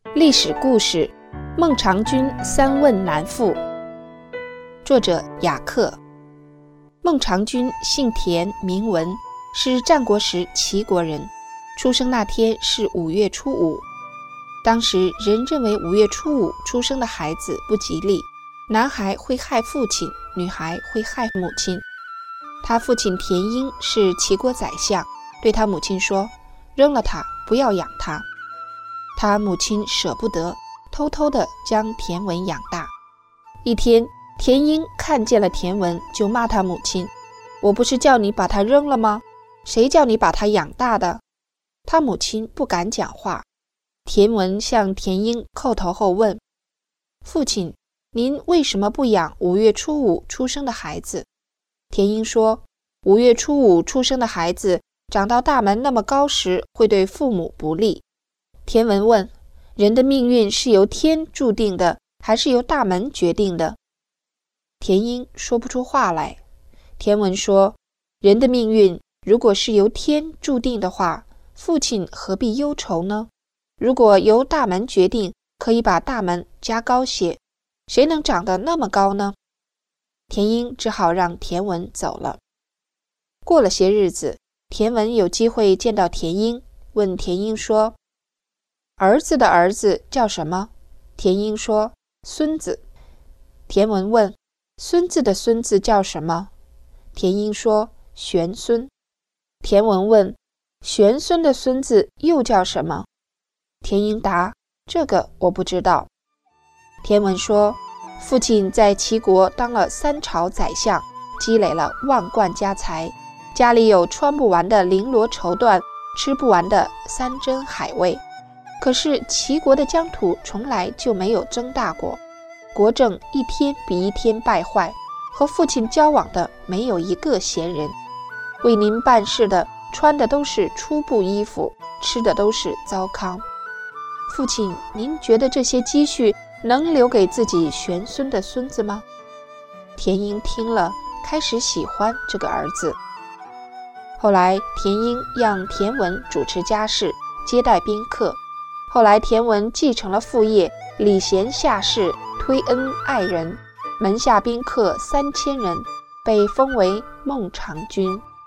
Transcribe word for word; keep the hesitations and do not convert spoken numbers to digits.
历史故事：孟尝君三问南赋。作者雅克。孟尝君姓田名文，是战国时齐国人，出生那天是五月初五。当时人认为五月初五出生的孩子不吉利，男孩会害父亲，女孩会害母亲。他父亲田婴是齐国宰相，对他母亲说，扔了他，不要养他。他母亲舍不得，偷偷地将田文养大。一天，田婴看见了田文，就骂他母亲，我不是叫你把他扔了吗？谁叫你把他养大的？他母亲不敢讲话。田文向田婴叩头后问，父亲，您为什么不养五月初五出生的孩子？田婴说，五月初五出生的孩子长到大门那么高时，会对父母不利。田文问，人的命运是由天注定的，还是由大门决定的？田婴说不出话来。田文说，人的命运如果是由天注定的话，父亲何必忧愁呢？如果由大门决定，可以把大门加高些，谁能长得那么高呢？田婴只好让田文走了。过了些日子，田文有机会见到田婴，问田婴说，儿子的儿子叫什么？田婴说，孙子。田文问，孙子的孙子叫什么？田婴说，玄孙。田文问，玄孙的孙子又叫什么？田婴答，这个我不知道。田文说，父亲在齐国当了三朝宰相，积累了万贯家财，家里有穿不完的绫罗绸缎，吃不完的山珍海味。可是齐国的疆土从来就没有增大过，国政一天比一天败坏，和父亲交往的没有一个贤人，为您办事的穿的都是粗布衣服，吃的都是糟糠。父亲，您觉得这些积蓄能留给自己玄孙的孙子吗？田婴听了，开始喜欢这个儿子。后来田婴让田文主持家事，接待宾客。后来田文继承了父业，礼贤下士，推恩爱人，门下宾客三千人，被封为孟尝君。